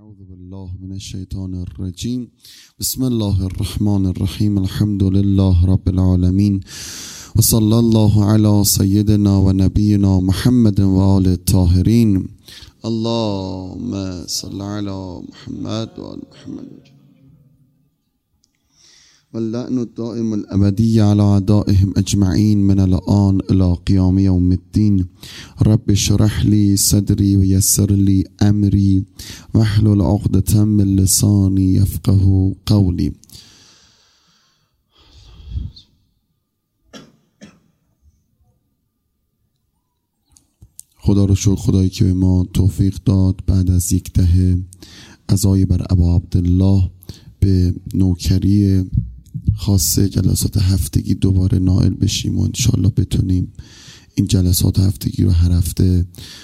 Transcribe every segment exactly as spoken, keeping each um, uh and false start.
اعوذ بالله من الشیطان الرجیم. بسم الله الرحمن الرحیم. الحمد لله رب العالمین و صلی الله علی سیدنا و نبینا محمد و آل الطاهرین. اللهم صل علی محمد و آل محمد واللعن الدائم الابدی علی اعدائهم اجمعین من الآن الی قیام یوم الدین. رب اشرح لی صدری و یسر لی امری واحلل عقدة من لسانی یفقهوا قولی. خدا رو شکر، خدایی که به ما توفیق داد بعد از یک دهه عزای بر ابا عبدالله به نوکری خاص جلسات هفتگی دوباره نائل بشیم و انشالله بتونیم این جلسات هفتگی رو هر هفته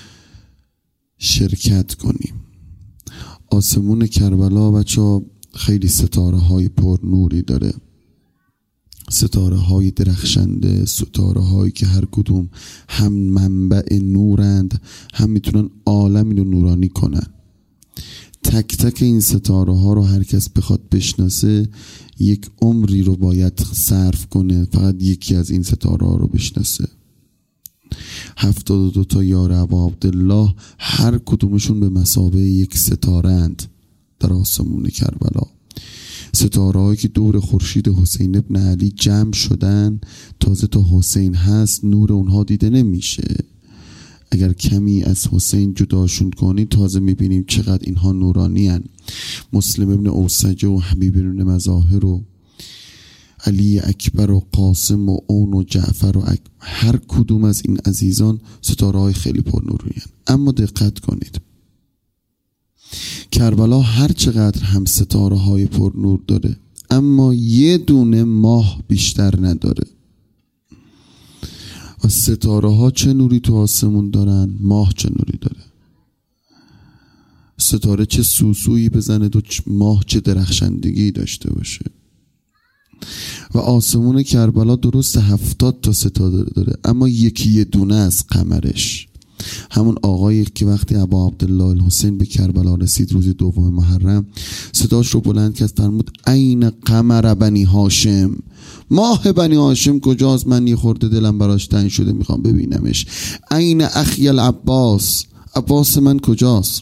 شرکت کنیم. آسمون کربلا بچه خیلی ستاره های پر نوری داره، ستاره های درخشنده، ستاره هایی که هر کدوم هم منبع نورند، هم میتونن عالمی رو نورانی کنن. تک تک این ستاره ها رو هر کس بخواد بشناسه یک عمری رو باید صرف کنه فقط یکی از این ستاره ها رو بشناسه. هفتاد و دو تا یار ابا عبدالله هر کدومشون به مثابه یک ستاره اند در آسمون کربلا. ستاره هایی که دور خورشید حسین ابن علی جمع شدن، تازه تا حسین هست نور اونها دیده نمیشه. اگر کمی از حسین جداشون کنی تازه میبینیم چقدر اینها نورانی هن. مسلم ابن اوسجه و حبیب ابن مظاهر و علی اکبر و قاسم و اون و جعفر و اک... هر کدوم از این عزیزان ستاره های خیلی پر نوری هن. اما دقت کنید، کربلا هر چقدر هم ستاره های پر نور داره اما یه دونه ماه بیشتر نداره. و ستاره ها چه نوری تو آسمون دارن، ماه چه نوری داره. ستاره چه سوسویی بزنه تو ماه چه درخشندگی داشته باشه. و آسمون کربلا درست هفتاد تا ستاره داره اما یکی یه دونه از قمرش. همون آقایی که وقتی ابا عبدالله الحسین به کربلا رسید روز دوم محرم صداش رو بلند کرد، فرمود این قمر بنی هاشم، ماه بنی هاشم کجاست؟ من یه خورده دلم براش تنگ شده میخوام ببینمش. این اخی العباس، عباس من کجاست؟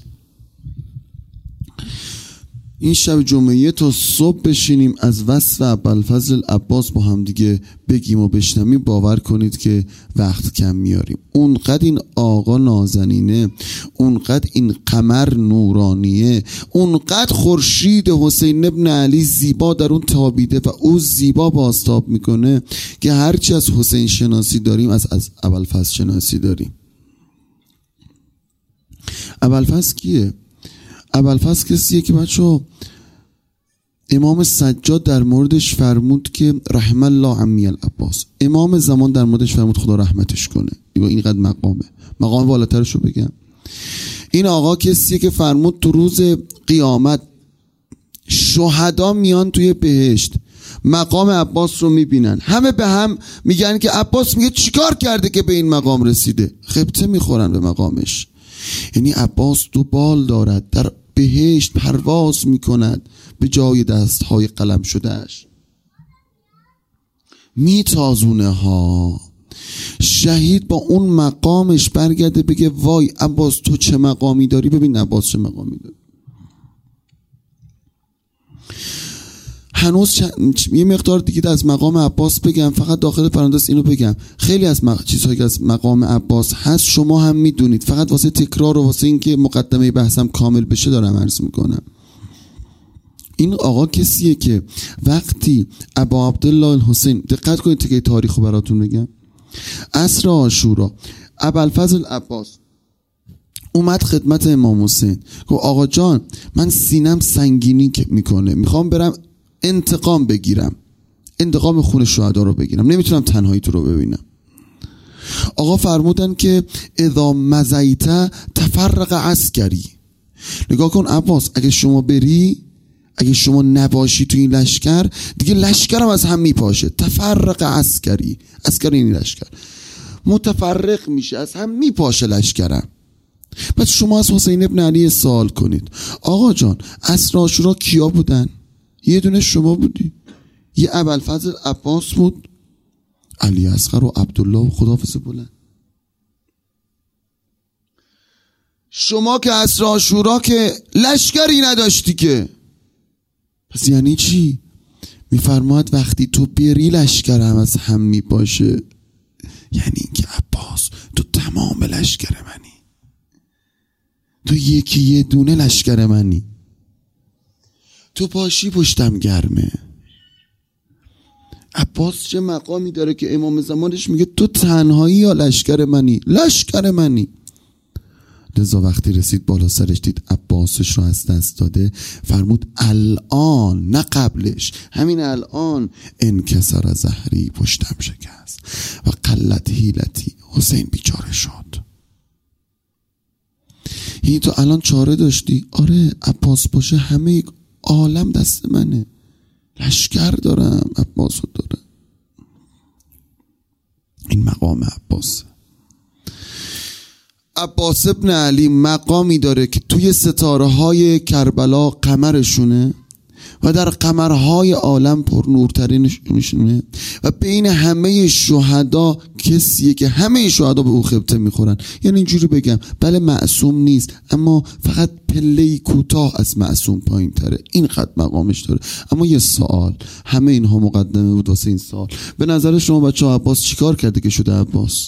این شب جمعه تا صبح بشینیم از وصف ابوالفضل عباس با هم دیگه بگیم و بشنویم، باور کنید که وقت کم میاریم. اونقدر این آقا نازنینه، اونقدر این قمر نورانیه، اونقدر خورشید حسین ابن علی زیبا در اون تابیده و او زیبا بازتاب میکنه که هرچی از حسین شناسی داریم از از ابوالفضل شناسی داریم. ابوالفضل کیه؟ ابوالفضل کسیه که بچه امام سجاد در موردش فرمود که رحم الله عمی العباس. امام زمان در موردش فرمود خدا رحمتش کنه. اینقدر مقامه، مقام بالاترش رو بگم. این آقا کسیه که فرمود تو روز قیامت شهدا میان توی بهشت مقام عباس رو میبینن، همه به هم میگن که عباس میگه چیکار کرده که به این مقام رسیده؟ خبطه میخورن به مقامش. یعنی عباس دو بال دارد، در بهشت پرواز میکند به جای دستهای قلم شدهش، میتازونه ها. شهید با اون مقامش برگرده بگه وای عباس تو چه مقامی داری؟ ببین عباس چه مقامی داری. هنوز چ... یه مقدار دیگه از مقام عباس بگم، فقط داخل پرانتز اینو بگم خیلی از مق... چیزهایی که از مقام عباس هست شما هم میدونید، فقط واسه تکرار و واسه اینکه مقدمه بحثم کامل بشه دارم عرض میکنم. این آقا کسیه که وقتی ابا عبدالله الحسین، دقت کنید تیکه تاریخو براتون بگم، عصر عاشورا ابوالفضل عباس اومد خدمت امام حسین، گفت آقا جان من سینم سنگینی میکنه، میخوام برم انتقام بگیرم، انتقام خون شهدا رو بگیرم، نمیتونم تنهایی تو رو ببینم. آقا فرمودن که اذا مزیت تفرق عسکری. نگاه کن عباس، اگه شما بری، اگه شما نباشی تو این لشکر دیگه لشکرم از هم میپاشه. تفرق عسکری، عسکر این لشکر متفرق میشه، از هم میپاشه لشکرم. پس شما از حسین ابن علی سوال کنید آقا جان عصر عاشورا کیا بودن؟ یه دونه شما بودی، یه ابوالفضل عباس بود، علی اصغر و عبدالله و خداحافظ بلند. شما که عصر عاشورا که لشکری نداشتی که، پس یعنی چی؟ میفرماد وقتی تو بری لشکر هم از هم می باشه، یعنی اینکه عباس تو تمام لشکر منی، تو یکی یه دونه لشکر منی، تو پاشی پشتم گرمه. عباس چه مقامی داره که امام زمانش میگه تو تنهایی یا لشکر منی؟ لشکر منی. لذا وقتی رسید بالا سرش دید عباسش رو از دست داده، فرمود الان، نه قبلش، همین الان انکسر ظهری، پشتم شکست و قلت حیلتی، حسین بیچاره شد. این تو الان چاره داشتی؟ آره عباس باشه همه عالم دست منه، لشکر دارم، عباس رو داره. این مقام عباس. عباس ابن علی مقامی داره که توی ستاره های کربلا قمرشونه و در قمرهای عالم پر نورترینشونه و بین همه شهدا کسیه که همه شهدا به او خبطه میخورن. یعنی اینجوری بگم بله معصوم نیست، اما فقط پله‌ای کوتاه از معصوم پایین تره، این خط مقامش داره. اما یه سوال، همه اینها مقدمه بود واسه این سوال. به نظر شما بچه ها عباس چیکار کرده که شده عباس؟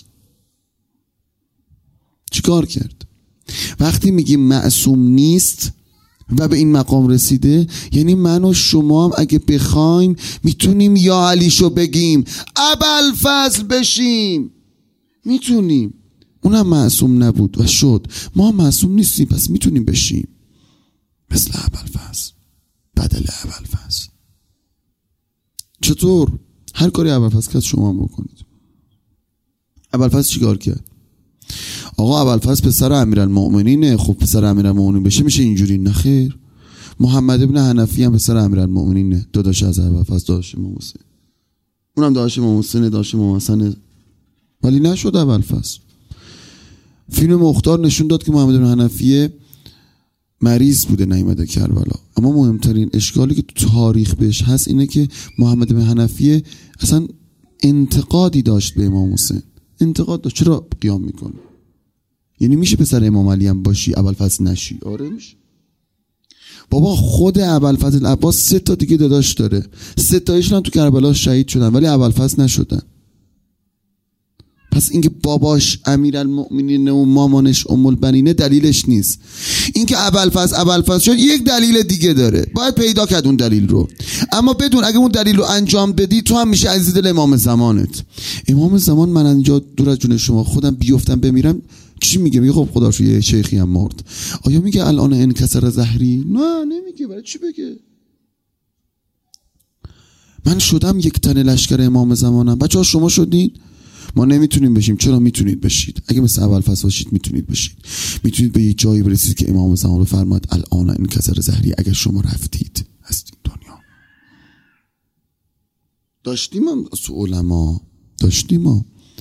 چیکار کرد؟ وقتی میگیم معصوم نیست و به این مقام رسیده، یعنی من و شما هم اگه بخوایم میتونیم یا علیشو بگیم ابوالفضل بشیم، میتونیم. اونم معصوم نبود و شد. ما معصوم نیستیم، پس میتونیم بشیم مثل ابوالفضل، بدل ابوالفضل. چطور؟ هر کاری ابوالفضل کرد شما هم بکنید. ابوالفضل چیکار کرد؟ آقا ابوالفضل پسر امیرالمؤمنینه، خب پسر امیرالمؤمنین بشه میشه اینجوری؟ نه خیر. محمد ابن حنفی هم پسر امیرالمؤمنینه، داداش از ابوالفضل، داداش امام حسین، اونم داداش امام حسین، داداش امام حسن، ولی نشد ابوالفضل. فیلم مختار نشون داد که محمد ابن حنفی مریض بوده نیامده کربلا، اما مهمترین اشکالی که تو تاریخ بهش هست اینه که محمد ابن حنفی اصلا انتقادی داشت به امام حسین، انتقاد داشت. چرا قیام میکنه؟ یعنی میشه پسر امام علی هم باشی ابوالفضل نشی؟ آره میشه. بابا خود ابوالفضل عباس سه تا دیگه داداش داره، سه تایشون هم تو کربلا شهید شدن ولی ابوالفضل نشدن. پس اینکه باباش امیرالمؤمنین و مامانش ام البنینه دلیلش نیست. اینکه ابوالفضل ابوالفضل شد یک دلیل دیگه داره، باید پیدا کرد اون دلیل رو. اما بدون اگه اون دلیل رو انجام بدی تو هم میشه عزیز دل امام زمانت. امام زمان من اینجا دور از جون شما خودم بیفتم بمیرم چی میگه؟ میگه خب خدا شو یه شیخی هم مرد. آیا میگه الان انکسر ظهری؟ نه نمیگه. برای چی بگه؟ من شدم یک تن لشکر امام زمانم. بچه‌ها شما شدین؟ ما نمیتونیم بشیم. چرا میتونید بشید؟ اگه مثل ابوالفضل باشید میتونید بشید. میتونید به یه جایی برسید که امام زمان بفرماد الان انکسر ظهری. اگر شما رفتید از این دنیا. داشتیم هم علما داشتیم ما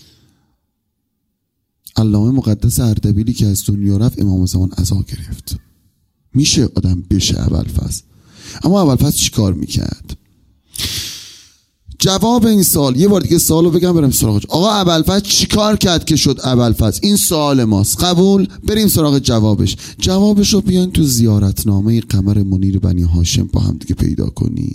علامه مقدس اردبیلی که از دنیا رفت امام زمان عزا گرفت. میشه آدم بشه ابوالفضل. اما ابوالفضل چی کار میکرد؟ جواب این سوال، یه بار دیگه سوالو بگم بریم سراغش. آقا ابوالفضل چی کار کرد که شد ابوالفضل؟ این سوال ماست. قبول؟ بریم سراغ جوابش. جوابشو بیاین تو زیارتنامه قمر منیر بنی هاشم با هم دیگه پیدا کنی.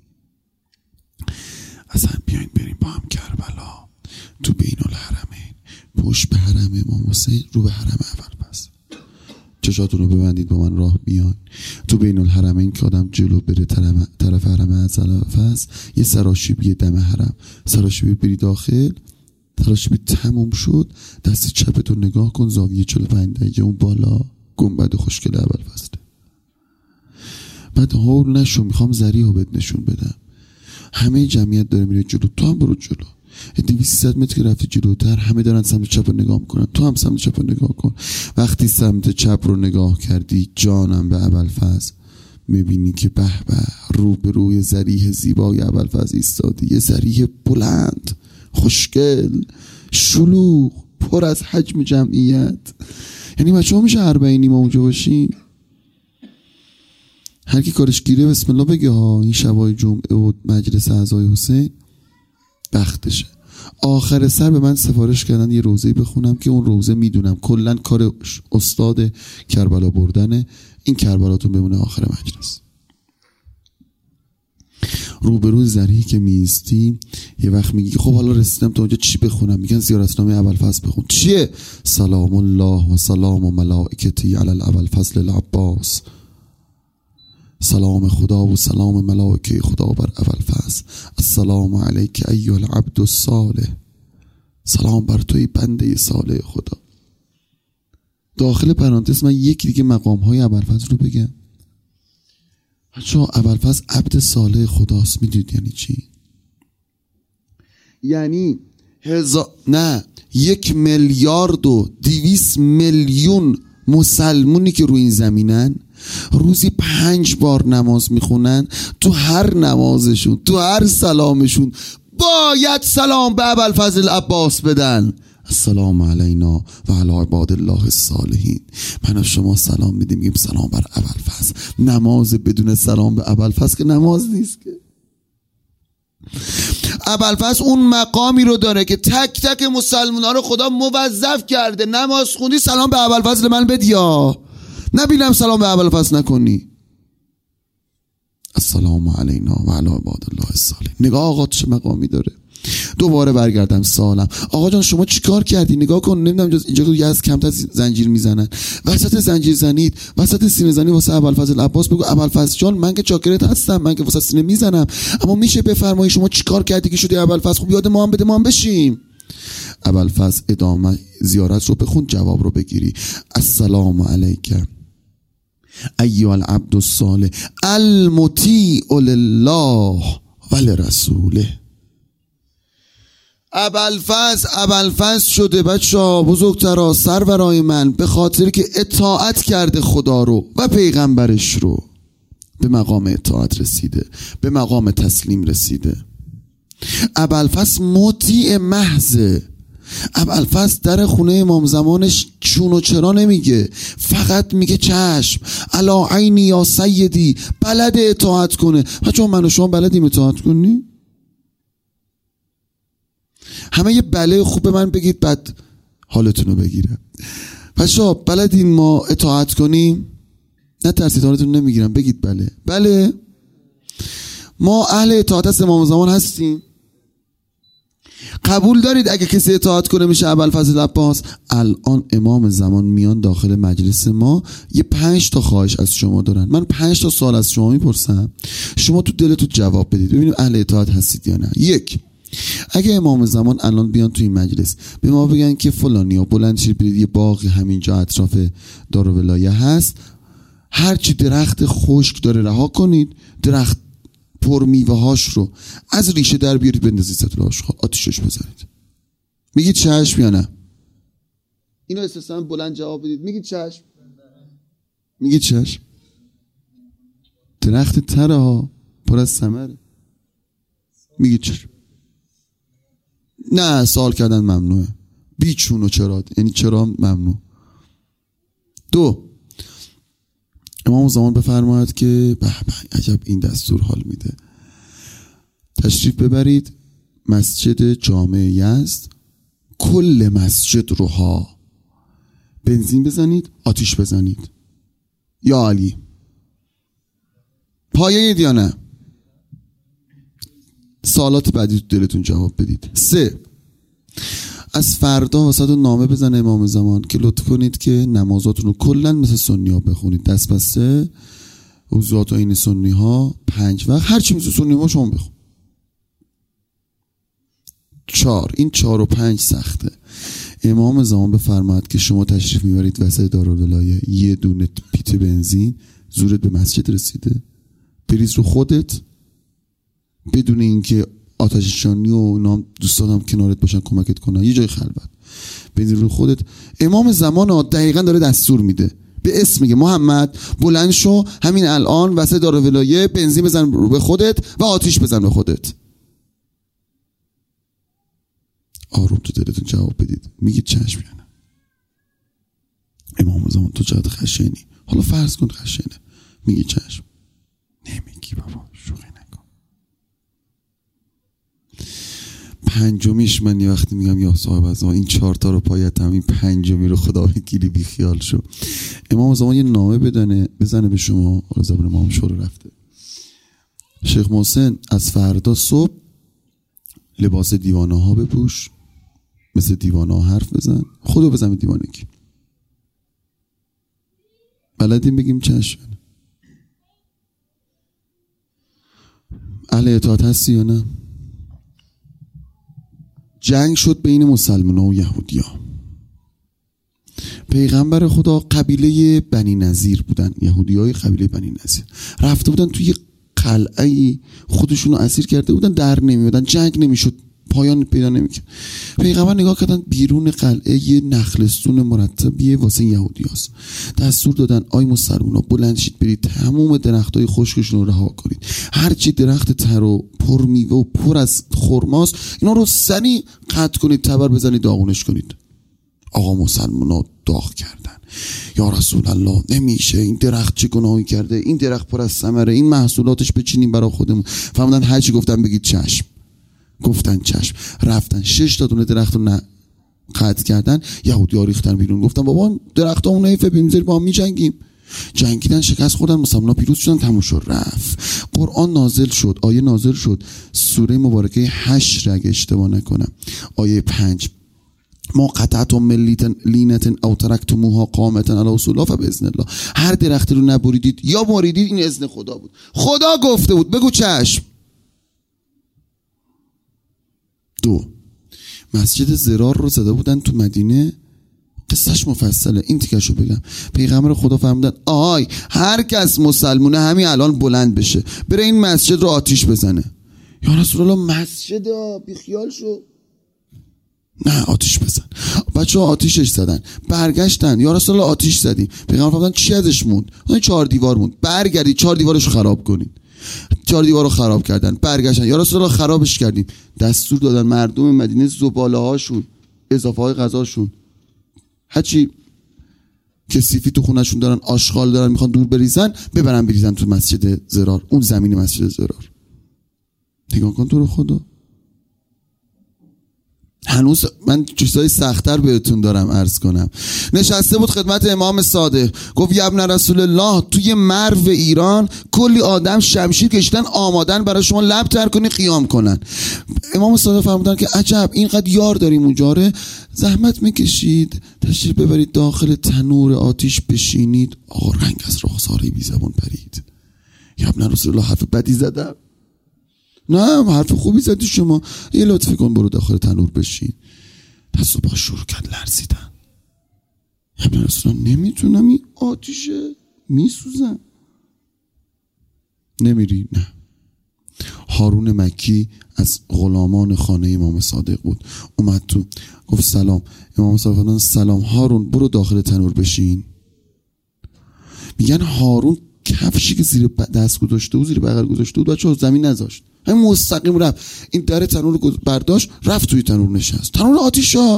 اصلا بیاین بریم با هم کربلا، تو بین الحرمین، پشت به حرم امام حسین، رو به حرم ابوالفضل. چشاتون رو ببندید با من راه بیان. تو بین الحرمین که آدم جلو بره طرف حرم ابوالفضل، یه سراشیبی دم حرم، سراشیبی بری داخل، سراشیبی تموم شد، دست چپتو نگاه کن، زاویه چهل و پنج درجه اون بالا گنبد خوشگل ابوالفضل. بعد هول نشو، میخوام ذریحو بهت نشون بدم. همه جمعیت داره میره جلو، تو هم برو جلو. دویست سیصد متر که رفتی جلوتر همه دارن سمت چپ رو نگاه میکنن، تو هم سمت چپ رو نگاه کن. وقتی سمت چپ رو نگاه کردی جانم به ابوالفضل، میبینی که به به رو به روی ذریح زیبای ابوالفضل ایستادی. یه ذریح بلند، خوشگل، شلوغ، پر از حجم جمعیت. یعنی بچه ها میشه اربعینی ما اونجا باشین؟ هر کی کارش گیره بسم الله بگه ها. این شبای جمعه و مجلس اعضای حسین بختشه. آخر سر به من سفارش کردن یه روزه‌ای بخونم که اون روزه میدونم کلن کار استاد کربلا بردنه. این کربلاتون بمونه آخر مجلس. روبروی زرهی که میستی یه وقت میگی خب حالا رسیدم تا اونجا چی بخونم؟ میگن زیارتنامه ابوالفضل بخون. چیه؟ سلام الله و سلام و ملائکتی علی ابوالفضل العباس. سلام خدا و سلام ملائکه خدا بر ابوالفضل. السلام علیک ایها العبد الصالح. سلام بر توی بنده صالح خدا. داخل پرانتز من یکی دیگه مقام های ابوالفضل رو بگم. بچه‌ها ابوالفضل عبد صالح خداست. میدونید یعنی چی؟ یعنی هزار نه یک میلیارد و دویست میلیون مسلمونی که روی این زمینن روزی پنج بار نماز میخونن. تو هر نمازشون، تو هر سلامشون باید سلام به ابوالفضل العباس بدن. السلام علینا و علی عباد الله الصالحین. من و شما سلام میدیم، میگیم سلام بر ابوالفضل. نماز بدون سلام به ابوالفضل که نماز نیست که. ابوالفضل اون مقامی رو داره که تک تک مسلمان‌ها رو خدا موظف کرده. نماز خوندی سلام به ابوالفضل من بدیا، نبینم سلام به ابوالفضل نکنی. السلام علینا و علی عباد الله الصالحین. نگاه آقا چه مقامی داره. دوباره برگردم سالم. آقا جان شما چیکار کردی؟ نگاه کن، نمیدونم اینجا یه از کمتر زنجیر میزنن. وسط زنجیر زنید، وسط سینه زنی واسه ابوالفضل العباس بگو ابوالفضل جان من که چاکرت هستم، من که واسه سینه میزنم، اما میشه بفرمایی شما چیکار کردی که شدی ابوالفضل؟ خوب یاد ما هم بده، ما هم بشیم. ابوالفضل ادامه زیارت رو بخون، جواب رو بگیری. السلام علیک ایها العبد الصالح المطیع لله و لرسوله. ابوالفضل ابوالفضل شده بچه‌ها بزرگترا سرورای من به خاطر که اطاعت کرده خدا رو و پیغمبرش رو. به مقام اطاعت رسیده، به مقام تسلیم رسیده. ابوالفضل مطیع محضه. ابوالفضل در خونه امام زمانش چون و چرا نمیگه، فقط میگه چشم علا عینی یا سیدی. بلد اطاعت کنه. بچه‌ها من و شما بلدیم اطاعت کنی؟ همه یه بله خوب به من بگید بعد حالتون رو بگیرم. بچه‌ها بلدین ما اطاعت کنیم؟ نه ترسید حالتون نمیگیرم، بگید بله. بله ما اهل اطاعت از امام زمان هستیم. قبول دارید اگه کسی اطاعت کنه میشه ابوالفضل العباس؟ الان امام زمان میان داخل مجلس ما، یه پنج تا خواهش از شما دارن. من پنج تا سوال از شما میپرسم، شما تو دلتون جواب بدید ببینیم اهل اطاعت هستید یا نه. یک، اگه امام زمان الان بیان تو این مجلس به ما بگن که فلانی ها بلند شید برید یه باغ همینجا اطراف دارالولایه هست، هرچی درخت خشک داره رها کنید، درخت پر میوه هاش رو از ریشه در بیارید بندازید سطل آتیشش بزنید. میگید چشم یا نه؟ اینو استثنا بلند جواب بدید. میگید چشم؟ میگید چشم؟ درخت تره ها پر از ثمره. میگید چشم؟ نه سوال کردن ممنوعه. بیچون و چرا، یعنی چرا ممنوع. دو، امام زمان بفرماید که به به عجب این دستور حال میده، تشریف ببرید مسجد جامع یزد، کل مسجد روها بنزین بزنید، آتیش بزنید. یا علی پایه یا نه؟ سوالات بعدی تو دلتون جواب بدید. سه، از فردا واسه نامه بزنه امام زمان که لطف کنید که نمازاتون رو کلن مثل سنی ها بخونید، دست بسته وضوعات این سنی ها پنج وقت، هرچی مثل سنی ها شما بخون. چهار، این چهار و پنج سخته. امام زمان بفرماید که شما تشریف میبرید وسط دارالولایه، یه دونه پیت بنزین، زورت به مسجد رسیده، بریز رو خودت بدون اینکه آتش‌نشانی و نام دوستانم کنارت باشن کمکت کنن، یه جای خلوت بنزین رو خودت. امام زمان دقیقاً داره دستور میده، به اسم میگه محمد بلند شو همین الان وسط دارالولایه بنزین بزن رو به خودت و آتیش بزن به خودت. آروم تو دلتون جواب بدید. میگید چشم یا نه؟ امام زمان تو چقدر خشنی. حالا فرض کن خشنه، میگی چشم، نمیگی بابا شوخی نکن. پنجمیش من یه وقتی میگم یا صاحب از این چهار تا رو پایتم، این پنجمی رو خدا بگیری بی خیال شو. امام زمان یه نامه بدنه بزنه به شما، حالا زبان امام شروع رفته، شیخ محسن از فردا صبح لباس دیوانه ها بپوش، مثل دیوانه ها حرف بزن، خودو بزن به دیوانگی. بلدیم بگیم چشم؟ اهل اطاعت هستی یا نه؟ جنگ شد بین مسلمان ها و یهودی ها. پیغمبر خدا قبیله بنی نظیر بودن، یهودی های قبیله بنی نظیر رفته بودن توی قلعه، خودشون رو اسیر کرده بودن، در نمیادن، جنگ نمیشد، پایان پیدا نمیکرد. پیغمبر نگاه کردن بیرون قلعه یه نخلستون مرتبیه واسه یهودی هست. دستور دادن آی مسلمان ها بلند شید برید تمام درختای خشکشون رو رها کنید، هرچی درخت تر و پر میوه و پر از خرماست اینا رو سریع قطع کنید، تبر بزنید، داغونش کنید. آقا مسلمان ها داغ کردن، یا رسول الله نمیشه، این درخت چه گناهی کرده، این درخت پر از ثمره، این محصولاتش بچینیم برای خودمون. فهمیدن هرچی گفتن بگید چشم، گفتن چشم، رفتن شش تا دونه درخت رو قطع کردن، یهودی‌ها ریختن بیرون، گفتن بابا درختامون حیفه، بمیذاریم با هم میجنگیم. جنگیدن، شکست خوردن، مسلمان‌ها پیروز شدن، تموم شد رفت. قرآن نازل شد، آیه نازل شد، سوره مبارکه حشر اگه اشتباه نکنم آیه پنج، ما قطعتم من لینت او ترکتموها قامتا علی اصول الله فباذن الله. هر درختی رو نبریدید یا بریدید این اذن خدا بود، خدا گفته بود، بگو چشم. دو، مسجد زرار رو زده بودن تو مدینه، قصهش مفصله، این تیکشو بگم. پیغمبر خدا فرمودن آهای هر کس مسلمونه همین الان بلند بشه بره این مسجد رو آتیش بزنه. یا رسول الله مسجد بی خیال شو، نه آتیش بزن. بچه ها آتیشش زدن، برگشتن، یا رسول الله آتیش زدیم. پیغمبر فرمودن چی ازش موند؟ اون چهار دیوار موند، برگردید چهار دیوارش رو خراب کنید. چهار دیوار رو خراب کردن، برگشتن، یا رسول الله خرابش کردیم. دستور دادن مردم مدینه زباله هاشون، اضافه های غذاشون، هرچی کثیفی تو خونهشون دارن، آشغال دارن میخوان دور بریزن، ببرن بریزن تو مسجد زرار، اون زمین مسجد زرار. نگاه کن تو رو خدا. هنوز من چیزای سخت‌تر بهتون دارم عرض کنم. نشسته بود خدمت امام صادق، گفت یا ابن رسول الله توی مرو ایران کلی آدم شمشیر کشیدن آمادن برای شما لب تر کنی قیام کنن. امام صادق فرمودن که عجب اینقدر یار داریم اونجاره، زحمت میکشید تشریف ببرید داخل تنور آتیش بشینید. آقا رنگ از رخساره بی زبان پرید. یا ابن رسول الله حرف بدی زدم؟ نه حرف خوبی زدی شما، یه لطفی کن برو داخل تنور بشین. دستو با شروع کرد لرزیدن. ابن رسول الله نمیتونم، این آتیشه میسوزم. نمیری؟ نه. هارون مکی از غلامان خانه امام صادق بود، اومد تو گفت سلام. امام صادق فرمودن سلام هارون برو داخل تنور بشین. میگن هارون کفشی که زیر دست گذاشته بود، زیر بغل گذاشته بود، بچه‌ها زمین نذاشت، همین مستقیم رفت این در تنور رو برداشت رفت توی تنور نشست. تنور آتیش ها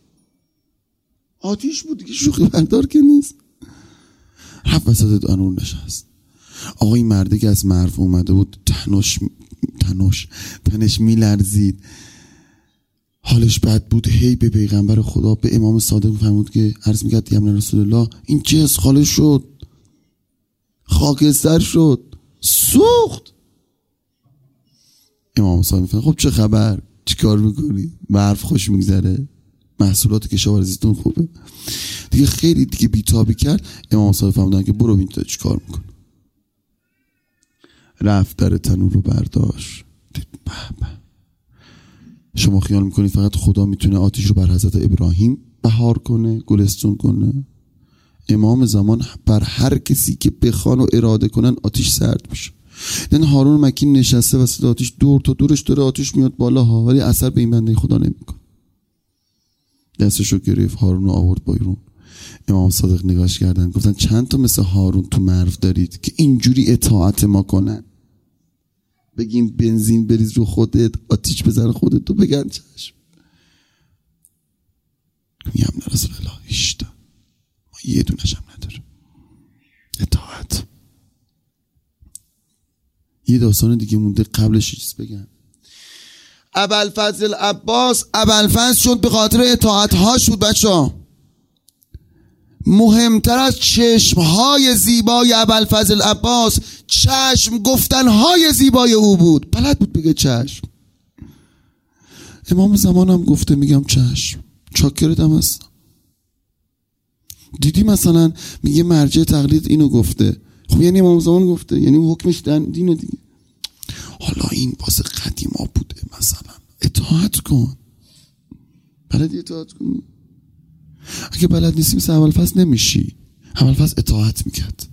آتیش بود دیگه، شوخی بردار که نیست. رفت وسط تنور نشست. آقا این مرده که از مرو اومده بود تنش تنش تنش میلرزید، حالش بد بود. هی به پیغمبر خدا به امام صادق فرمود که عرض میکرد یا ابن رسول الله این چه خاله شد، خاکستر شد، سوخت. امام صادق فرمود خب چه خبر، چی کار میکنی؟ برف خوش میگذره، محصولات کشاورزیتون خوبه دیگه. خیلی دیگه بیتابی کرد. امام صادق فرمودن که برو ببین تو چی کار میکنی. رفت در تنور رو برداشت، دید به به. شما خیال میکنید فقط خدا میتونه آتیش رو بر حضرت ابراهیم بهار کنه، گلستون کنه؟ امام زمان بر هر کسی که بخوان و اراده کنن آتیش سرد میشه. این هارون مکی نشسته وسط آتیش، دور تا دورش داره آتیش میاد بالا ها، ولی اثر به این بنده خدا نمیکنه. دستشو گرفت، هارون رو آورد بیرون. امام صادق نگاش کردن، گفتن چند تا مثل هارون تو مرو دارید که اینجوری اطاعت ما کنن؟ بگیم بنزین بریز رو خودت، آتیش بزن خودت، تو بگن چشم. میگم نه رسول الله هیچ تا ما یه دونش هم نداره. اطاعت. یه داستان دیگه مونده قبلش چیز بگم. ابوالفضل عباس ابوالفضل شد به خاطر اطاعت هاش بود بچه‌ها. مهمتر از چشمهای زیبای ابوالفضل عباس چشم گفتنهای زیبای او بود. بلد بود بگه چشم. امام زمان هم گفته میگم چشم، چاکرتم هستم. دیدی مثلا میگه مرجع تقلید اینو گفته، خب یعنی امام زمان گفته، یعنی حکمش دینه دیگه. حالا این واسه قدیما بوده، مثلا اطاعت کن. بلدی اطاعت کن؟ اگه بلد نیستی مثل ابوالفضل نمیشی. ابوالفضل اطاعت میکرد.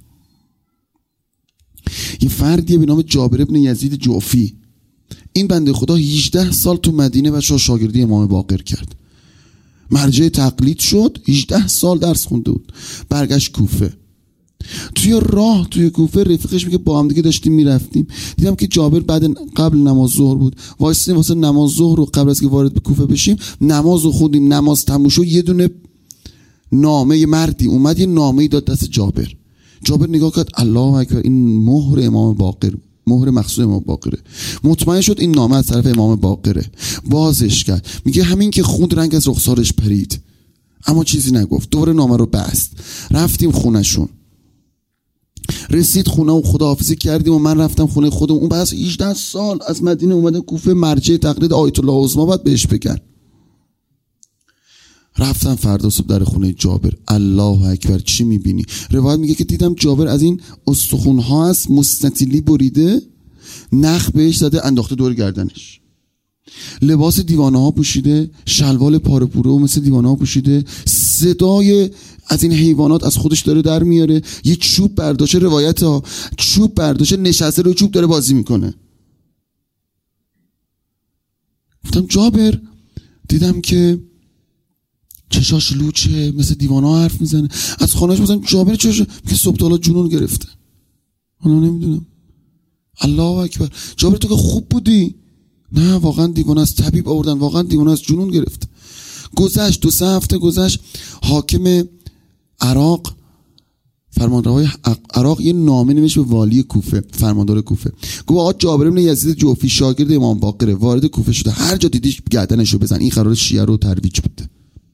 یه فردیه به نام جابر ابن یزید جعفی. این بنده خدا هجده سال تو مدینه بچه‌ها شاگردی امام باقر کرد. مرجع تقلید شد، هجده سال درس خونده بود. برگشت کوفه. توی راه توی کوفه رفیقش میگه با هم دیگه داشتیم میرفتیم، دیدم که جابر بعد قبل نماز ظهر بود، واسه واسه نماز ظهر رو قبل از که وارد به کوفه بشیم نماز رو خوندیم. نماز تموم شد، یه دونه نامه، یه مردی اومد یه نامه‌ای داد دست جابر. جابر نگاه کرد، الله اکبر، این مهر امام باقر، مهر مخصوص امام باقره. مطمئن شد این نامه از طرف امام باقره. بازش کرد، میگه همین که خوند رنگ از رخسارش پرید، اما چیزی نگفت. دوباره نامه رو بست. رفتیم خونهشون. رسید خونه و خداحافظی کردیم و من رفتم خونه خودم. اون بعد از هجده سال از مدینه اومده کوفه، مرجع تقلید آیت الله عظما باید بهش بگن. رفتم فردا صبح در خونه جابر. الله اکبر، چی میبینی؟ روایت میگه که دیدم جابر از این استخونها هست مستطیلی بریده، نخ بهش زده، انداخته دور گردنش. لباس دیوانه ها پوشیده، شلوار پاره پوره و مثل دیوانه ها پوشیده، صدای از این حیوانات از خودش داره در میاره. یه چوب برداشته، روایت ها چوب برداشته، نشسته رو چوب داره بازی میکنه. گفتم جابر، دیدم که چشاش لوچه، مثل دیوانه ها حرف میزنه. از خانهش مثلا جابر چشه که صبح تا حالا جنون گرفته. حالا نمیدونم. الله اکبر. جابر تو که خوب بودی. نه واقعا دیوانه است، طبیب آوردن، واقعا دیوانه است، جنون گرفت. گذشت دو سه هفته گذشت، حاکم عراق، فرماندارهای عراق یه نامه نوشت به والی کوفه، فرماندار کوفه. گفت آقا جابر بن یزید جعفی شاگرد امام باقره، وارد کوفه شده، هر جا دیدیش گردنشو بزن، این قرار شیعه رو ترویج بده.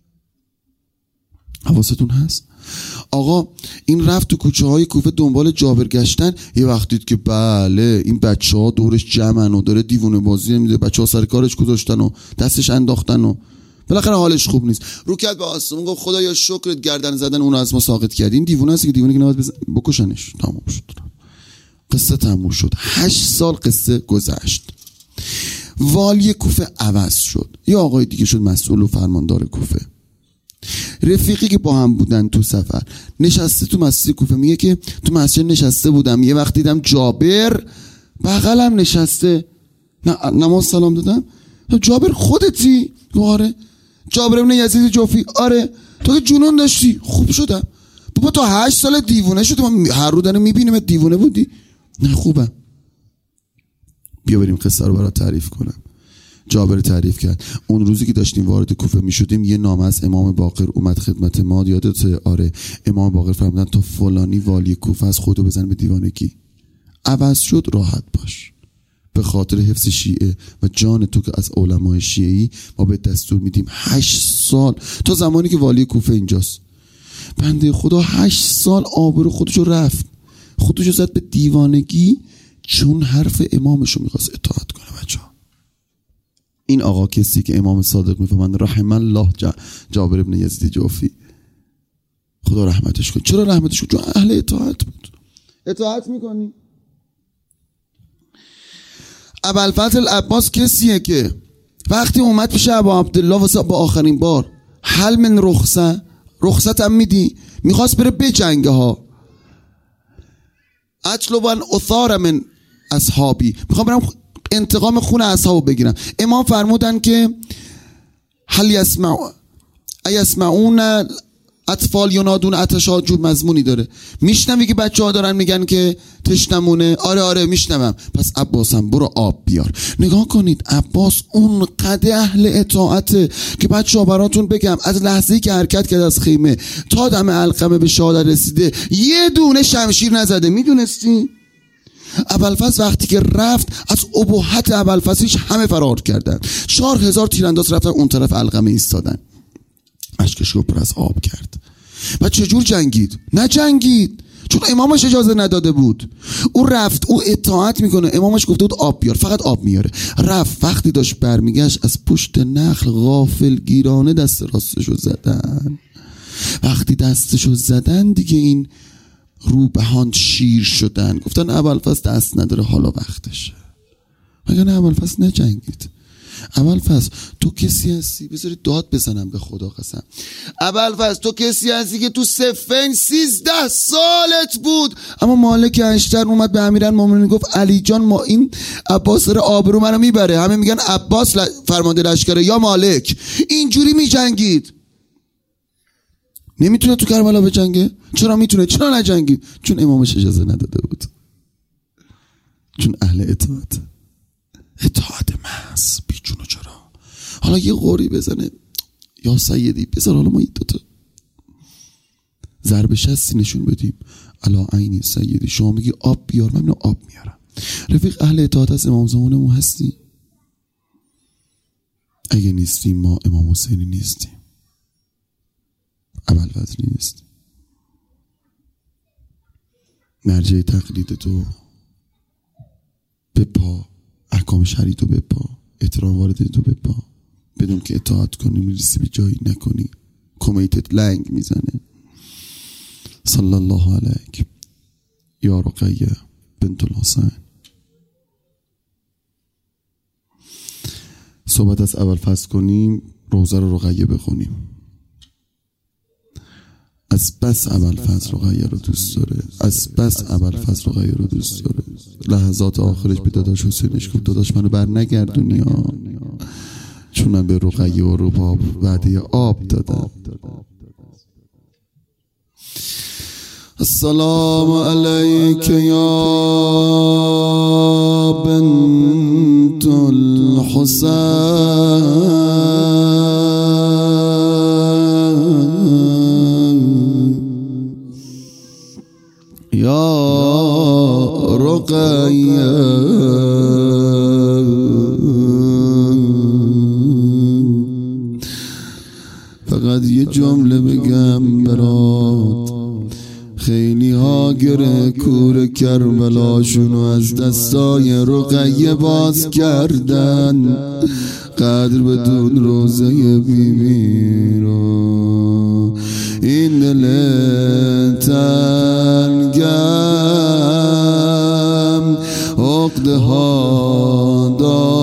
حواستون هست؟ آقا این رفت تو کوچه های کوفه دنبال جابر گشتن. یه وقت دید که بله این بچه ها دورش جمعن و داره دیوونه بازی میده، بچه ها سر کارش گذاشتن و دستش انداختن و بالاخره حالش خوب نیست. رو کرد به آسمون گفت خدایا شکرت گردن زدن اون رو از ما ساقط کردی. این دیوونه است که دیوونه که نباید بکشنش. تمام شد. قصه تموم شد. هشت سال قصه گذشت. والی کوفه عوض شد. یه آقای دیگه شد مسئول و فرماندار کوفه. رفیقی که با هم بودن تو سفر نشسته تو مسجد کوفه، میگه که تو مسجد نشسته بودم، یه وقت دیدم جابر بغلم نشسته، نماز سلام دادم. جابر خودتی؟ آره. جابر ابن یزید جعفی؟ آره. تو که جنون داشتی؟ خوب شدم. بابا تو هشت سال دیوونه شدی، من هر رو دارم میبینم دیوونه بودی. نه خوبم. بیا بریم قصه رو برات تعریف کنم. جابر تعریف کرد اون روزی که داشتیم وارد کوفه میشدیم یه نامه از امام باقر اومد خدمت ما. یادته؟ آره. امام باقر فرمودن تا فلانی والی کوفه از خودو بزن به دیوانگی. عوض شد، راحت باش. به خاطر حفظ شیعه و جان تو که از علمای شیعی ما به دستور میدیم هشت سال، تا زمانی که والی کوفه اینجاست. بنده خدا هشت سال آبرو خودشو رفت، خودشو زد به دیوانگی چون حرف امامشو میخواست اطاعت کنه. بچه ها این آقا کسی که امام صادق میفهمند رحم الله جا جابر ابن یزید جعفی، خدا رحمتش کنه. چرا رحمتش کنه؟ چون اهل اطاعت بود. اطاعت میکنی. ابوالفضل عباس کسیه که وقتی اومد پیش ابا عبدالله واسه با آخرین بار حل من رخصه، رخصت هم میدی، میخواست بره به جنگه ها. اطلبن اثار من اصحابی، میخوام برم انتقام خون اصحابو بگیرم. امام فرمودن که هل یسمع ایسمعون اطفال ینادون عطشا جور مضمونی داره. میشنوی که بچه ها دارن میگن که تشنمونه؟ آره آره میشنوم. پس عباسم برو آب بیار. نگاه کنید عباس اون قدر اهل اطاعته که بچه ها براتون بگم از لحظه‌ای که حرکت کرد از خیمه تا دم علقمه به شهادت رسیده یه دونه شمشیر نزده. میدونستی؟ ابوالفضل وقتی که رفت از ابهت ابوالفضلش همه فرار کردن. چهار هزار تیرانداز رفتن اون طرف علقمه ایستادن. اشکش رو پر از آب کرد. و چجور جنگید؟ نه جنگید، چون امامش اجازه نداده بود. او رفت، او اطاعت میکنه، امامش گفته بود آب بیار، فقط آب میاره. رفت، وقتی داشت برمیگشت از پشت نخل غافل گیرانه دست راستشو زدن. وقتی دستشو زدن دیگه این روبهان شیر شدن. گفتن ابوالفضل دست نداره، حالا وقتشه. مگر نه ابوالفضل نجنگید؟ ابوالفضل تو کسی هستی، بذارید داد بزنم به خدا قسم، ابوالفضل تو کسی هستی که تو صفین سیزده سالت بود، اما مالک اشتر اومد به امیرالمومنین گفت علی جان ما این عباس داره آبرو منو میبره، همه میگن عباس فرمانده لشکره یا مالک. اینجوری میجنگید. نمیتونه تو کربلا بجنگه؟ چرا میتونه؟ چرا نجنگید؟ چون امامش اجازه نداده بود، چون اهل اطاعت. اطاعت محض بیچون و چرا. حالا یه غوری بزنه یا سیدی بذار حالا ما این دوتا ضرب شستی نشون بدیم. الا عینی سیدی، شما میگی آب بیار، من آب میارم. رفیق اهل اطاعت از امام زمانمون هستی؟ اگه نیستیم ما امام حسینی نیستیم، ابوالفضل نیست. مرجع تقلید تو به پا، احکام شرعی تو به پا، احترام والدین تو به پا، بدون که اطاعت کنی میرسی به جایی، نکنی کمیتت لنگ میزنه. صلی الله علیک یا رقیه بنت الحسین. صحبت از ابوالفضل کنیم، روزه رو رقیه بخونیم. از بس ابوالفضل رقیه رو دوست داره، از بس ابوالفضل رقیه رو دوست داره. لحظات آخرش به داداش حسینش گفت داداش منو بر نگردونی ها، چون من به رقیه و رباب وعده آب دادم. السلام علیک یا بنت الحسین یا رقیه. فقط یه جمله بگم برات، خیلی ها گره کور کربلاشونو از دستای رقیه باز کردن. قدر بدون روزه بیبی رو، این دل تنگم عقده ها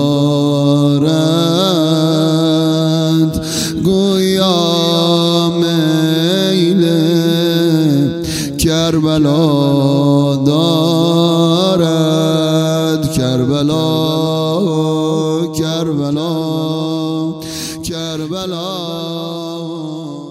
دارد، گویا میل کربلا دارد. کربلا کربلا کربلا